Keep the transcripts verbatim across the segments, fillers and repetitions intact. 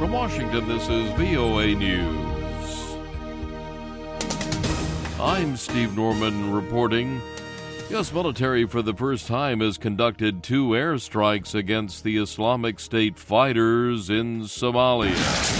From Washington, this is V O A News. I'm Steve Norman reporting. U S military for the first time has conducted two airstrikes against the Islamic State fighters in Somalia.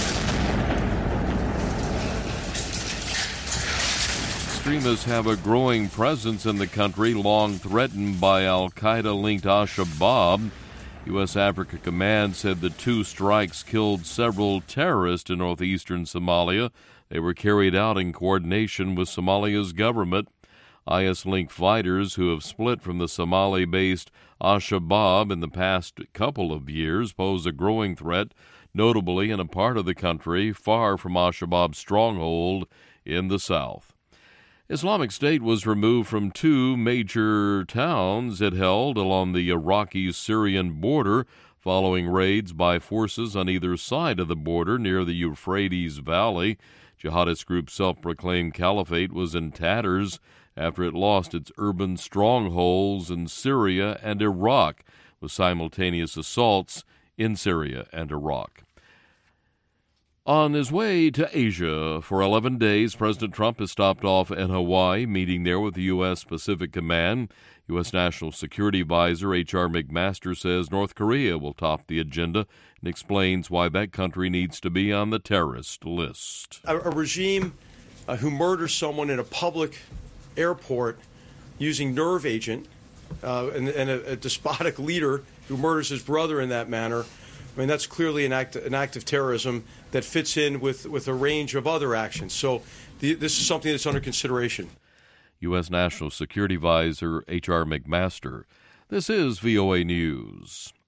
Extremists have a growing presence in the country, long threatened by al-Qaeda-linked al-Shabaab. U S. Africa Command said the two strikes killed several terrorists in northeastern Somalia. They were carried out in coordination with Somalia's government. I S-linked fighters who have split from the Somali-based al-Shabaab in the past couple of years pose a growing threat, notably in a part of the country far from al-Shabaab's stronghold in the south. Islamic State was removed from two major towns it held along the Iraqi-Syrian border following raids by forces on either side of the border near the Euphrates Valley. Jihadist group self-proclaimed caliphate was in tatters after it lost its urban strongholds in Syria and Iraq, with simultaneous assaults in Syria and Iraq. On his way to Asia for eleven days, President Trump has stopped off in Hawaii, meeting there with the U S. Pacific Command. U S. National Security Advisor H R. McMaster says North Korea will top the agenda and explains why that country needs to be on the terrorist list. A, a regime uh, who murders someone in a public airport using nerve agent uh, and, and a, a despotic leader who murders his brother in that manner. I mean, that's clearly an act, an act of terrorism that fits in with, with a range of other actions. So the, this is something that's under consideration. U S. National Security Advisor H R. McMaster. This is V O A News.